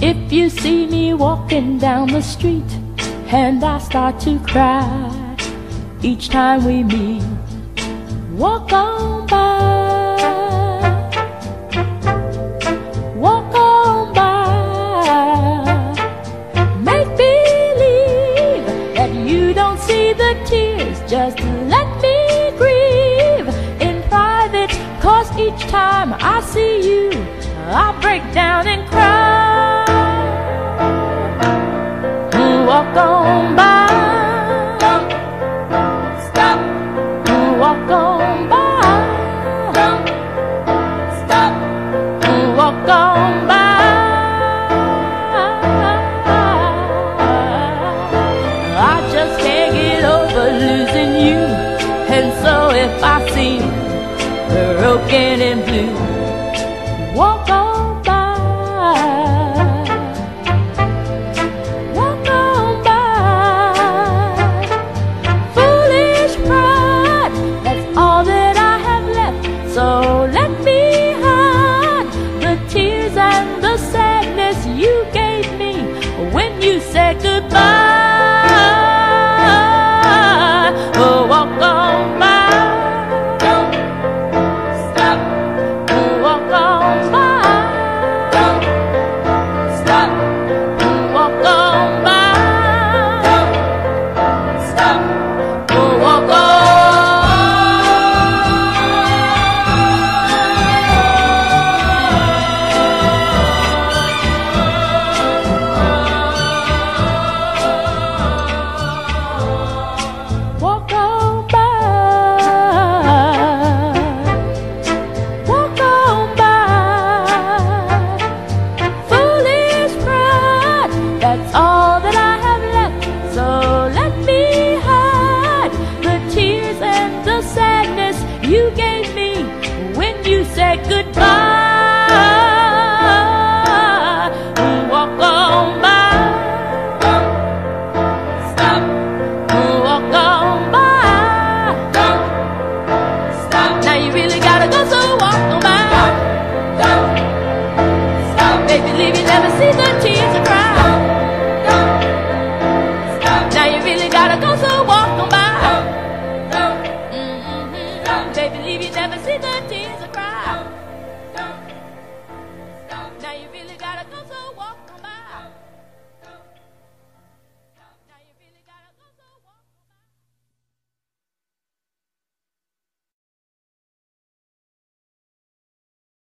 If you see me walking down the street and I start to cry each time we meet, walk on by, walk on by. Make believe that you don't see the tears, just let me grieve in private, 'cause each time I see you I break down and cry. Walk on by, stop, walk on by, stop, walk on by. I just can't get over losing you, and so if I seem broken and blue, walk on. So let me hide the tears and the sadness you gave me when you said goodbye. Oh, walk on by, don't stop. Walk on by, don't stop. Walk on by, don't stop. Oh, walk on. That's all that I have left, so let me hide the tears and the sadness you gave me when you said goodbye. Walk on by, don't stop. Walk on by, don't stop. Now you really gotta go, so walk on by, don't stop. Baby, leave you never see the tears and cry. Baby, leave you never see the tears.